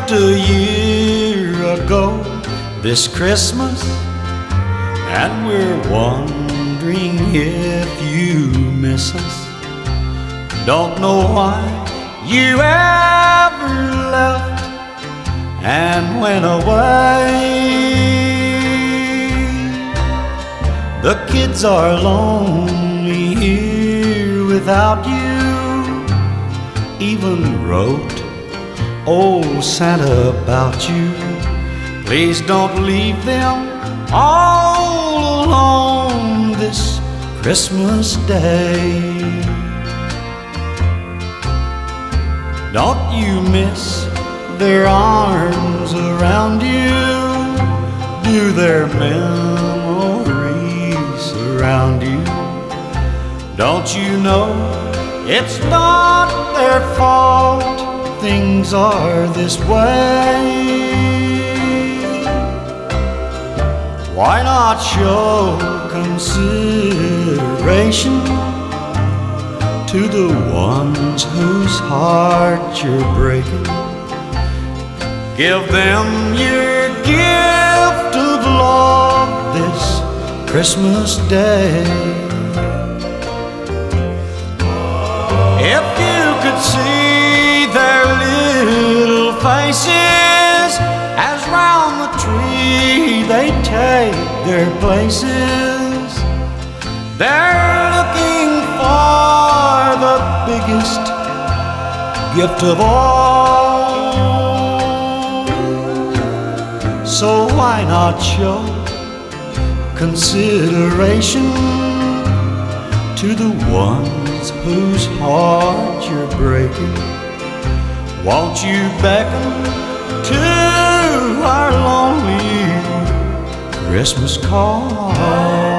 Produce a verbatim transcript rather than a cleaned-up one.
left a year ago this Christmas, and we're wondering if you miss us. Don't know why you ever left and went away. The kids are lonely here without you. Even wrote old Santa about you. Please don't leave them all alone this Christmas Day. Don't you miss their arms around you? Do their memories surround you? Don't you know it's not their fault things are this way? Why not show consideration to the ones whose heart you're breaking? Give them your gift of love this Christmas Day. If you could see their little faces as round the tree they take their places, they're looking for the biggest gift of all. So why not show consideration to the ones whose heart you're breaking? Won't you beckon to our lonely Christmas call?